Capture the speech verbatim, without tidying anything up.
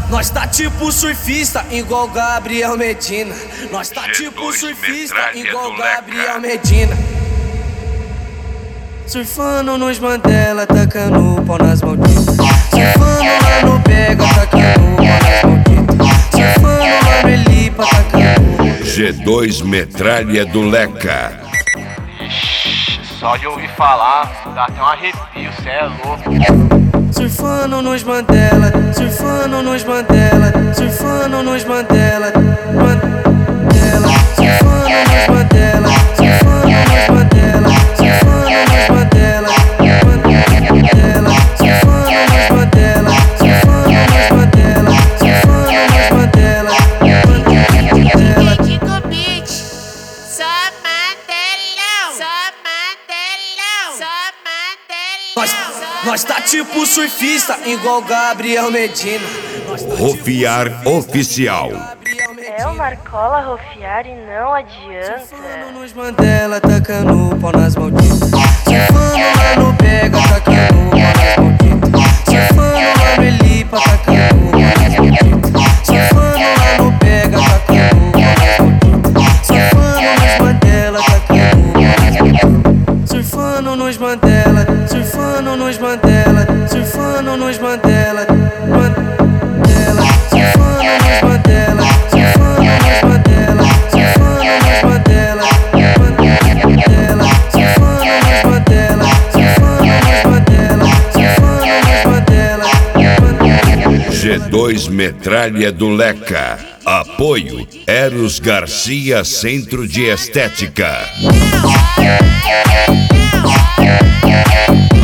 nós tá tipo surfista, igual Gabriel Medina. Nós tá G dois tipo surfista, metralha igual do Gabriel Leca. Medina. Surfando nos Mandela, tacando pau nas malditas. Surfando lá no Pega, tacando pau nas malditas. Surfando lá no Elipa, tacando. G dois metralha do Leca. Ixi, só de ouvir falar, dá até um arrepio, cê é louco. Surfando nos Mandela, surfando nos Mandela, surfando nos Mandela, Mandela, surfando nos Mandela, surfando nos Mandela, surfando nos Mandela, Mandela, surfando nos Mandela, surfando nos Mandela, surfando nos Mandela, Mandela. Kiko Beat, só Mandelão, só Mandelão, só Nós, Mandelão. nós tá tipo surfista, igual Gabriel Medina. Nós tá tipo Rofiar surfista, Oficial. igual Gabriel Medina. É o Marcola Rofiar e não adianta. Surfando nos Mandela, tacando pau nas malditas. Surfando lá no Pega, tacando pau nas malditas. Surfando lá no Elipa, tacando pau nas malditas. Surfando lá no Pega, tacando pau nas malditas. Surfando nos Mandela, tacando pau nas malditas. Surfando nos Mandela, surfando nos Mandela, surfando nos Mandela, Mandela, surfando nos Mandela, surfando nos Mandela, surfando nos Mandela, Mandela, surfando nos Mandela, surfando nos Mandela, surfando nos Mandela. G dois metralha do Leca. Apoio Eros Garcia Centro de Estética. Não, não, não, não.